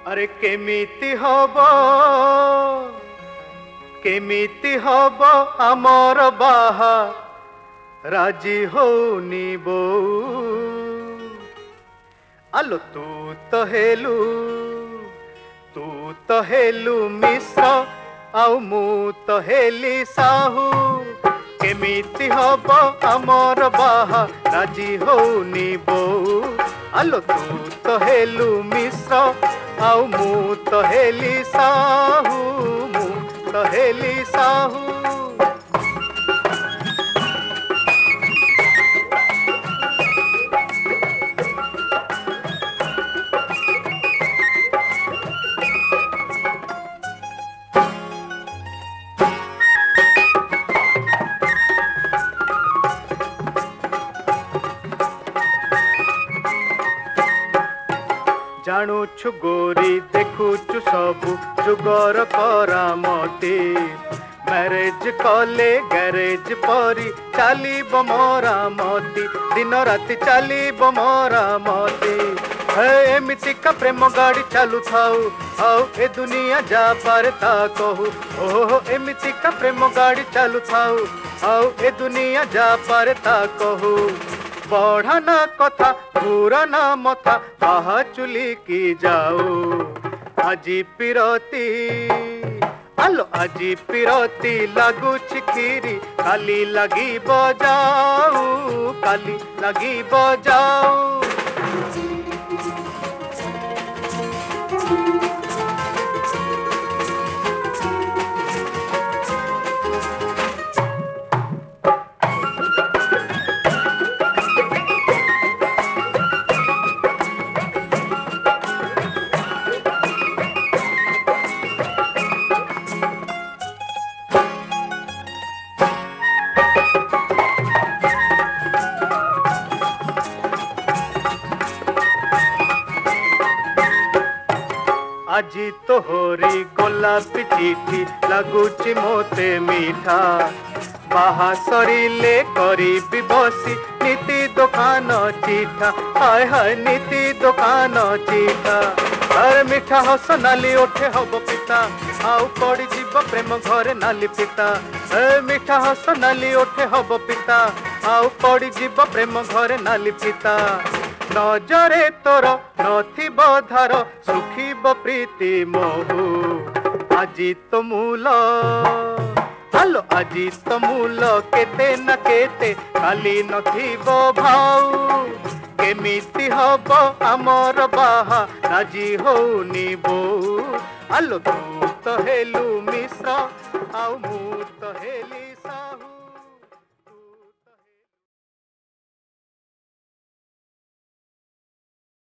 अरे केमिति हब आमर बाहा राजी होनी बो आलो तू तो हेलु मिश्र आउ मु तो हेली साहू केमिति हब आमर बाहा राजी होनी बो आलो तू तो हेलु मिश्र आउ मु तो हेली साहू मु तो हेली साहू। जानुछु गोरी देखुछु सबु जुगर करामती मैरेज कले गैरेज परी चलीब मरामती दिन राति चलीब मरामती एमितिका प्रेम गाड़ी चालू थाऊ आओ ए दुनिया जा पारे ता कहू ओहो एमितिका प्रेम गाड़ी चालू थाऊ आओ ए दुनिया जा पारे ता कहू बढ़ाना कथा पुराना मथा बाहा चुली की जाओ आजी पिरती आलो आजी पिरती लागू खीरी काली लगी बजाऊ काली लगी बजाऊ। आजी तो होरी गोलापी चिठी लगुची मोते मीठा बाहा सरिले करीबी बसी नीति दुकान चिठा हाय हाय नीति दुकान चिठा अरे मीठा हस नाली ओठे हब पिता आउ पड़ी जीव प्रेम घरे नाली पिता मीठा हस नाली ओठे हब पिता आउ पड़ी जीव प्रेम घरे नाली पिता नजरे तोर नथिब धार सुखीब प्रीति मोहू आजी तो मूल आलो आजी तो मूल केते न केते खाली नथिब भाऊ केमिति हब आमर बाहा राजी होनी बो आलो तू तो हेलु मिश्र आउ मु तो हेली